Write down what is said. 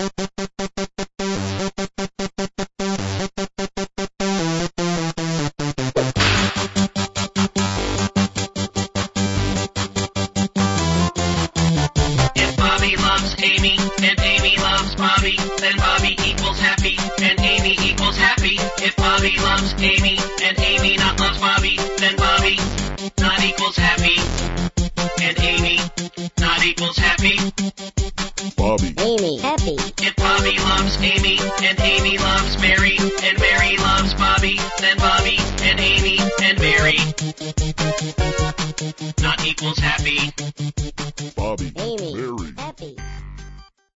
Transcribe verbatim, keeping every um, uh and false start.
If Bobby loves Amy and Amy loves Bobby, then Bobby equals happy and Amy equals happy. If Bobby loves Amy and Amy not loves Bobby, then Bobby not equals happy and Amy not equals happy. Bobby, Amy, happy. If Bobby loves Amy and Amy loves Mary and Mary loves Bobby, then Bobby and Amy and Mary not equals happy. Bobby, Amy, Mary. happy.